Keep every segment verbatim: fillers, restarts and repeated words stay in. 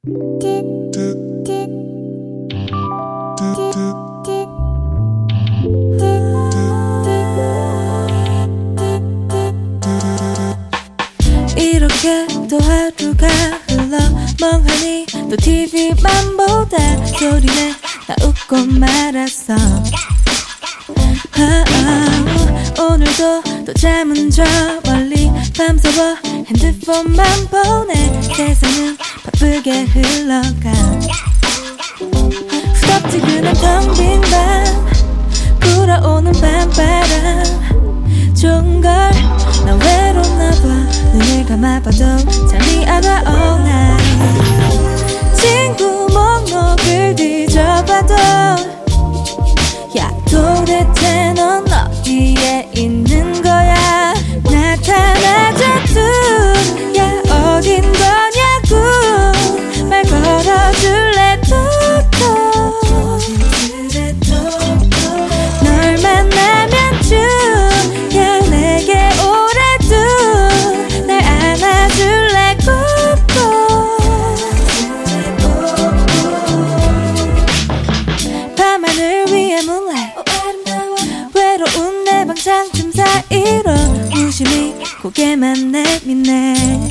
이렇게 또 하루가 흘러 멍하니 또 티비만 보다 소리내 나 웃고 말았어. 아, 아, 오늘도 또 잠은 저 멀리 밤새워 핸드폰만 보네. 세상은 바쁘게 흘러가. 후덥지근한 텅 빈 밤 불어오는 밤바람 좋은걸 난 외롭나봐. 눈을 감아봐도 잠이 안 와 all night. 친구 목록을 뒤져봐도 야 도대체 넌 어디에 있는 거야. 나타나줘도 야 어딘 거냐고 말 걸어줄래 톡톡. 널 만나면 쭉 야 내게 오래도 날 안아줄래 꾹꾹. 밤하늘 위에 moonlight 외로운 내 방 창틈 사이로 무심히 고개만 내미네.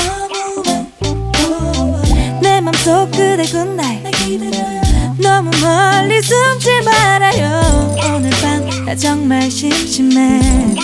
내 맘속 그대 굿나잇 너무 멀리 숨지 말아요. 오늘 밤 나 정말 심심해.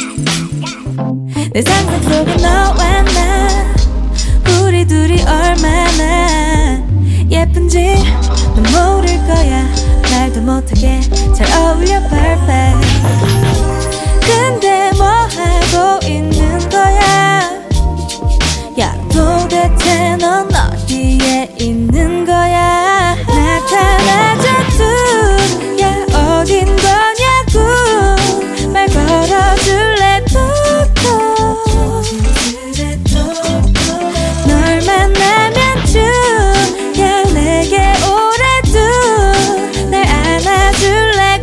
내 상상 속에 너와 나 우리 둘이 얼마나 예쁜지 넌 모를 거야. 말도 못하게 잘 어울려 perfect. 근데 뭐 하고 있는 거야. 야 도대체 넌 어디에 있는 거야. 나타나줘도 야 어딘 거냐고 말 걸어줄래 톡톡. 널 만나면 쭉 야 내게 오래도 날 안아줄래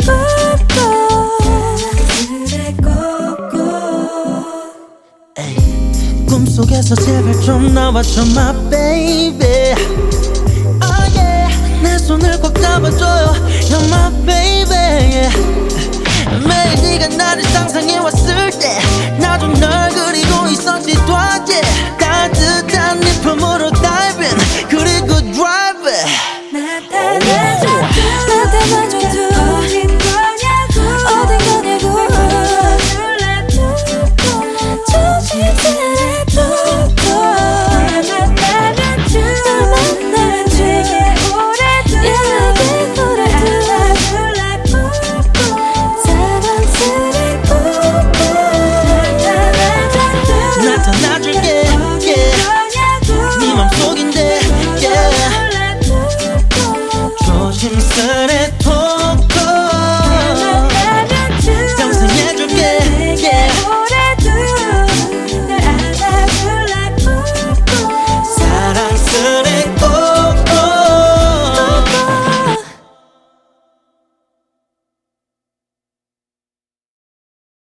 꾹꾹. 꿈속에서 제발 좀 나와줘 my baby. Oh yeah. 내 손을 꼭 잡아줘요 You're my baby yeah. 매일 네가 나를 상상해왔을 때 나도 널 그리고 있었지 도와줘. 따뜻한 네 품으로 dive in 그리고 drive it. 나타나줘도 나타나줘도 어딘 거냐고 어딘 거냐고 몰라 툭툭 조심스레 툭툭. 날 만나면 쭉 널 만나면 쭉 오래도 얘에게 오래도 안아줄래 꾹꾹. 사랑스레 꾹꾹. 나타나줘도 나타나줄게 yeah. 네 맘속인데 yeah. 조심스레 톡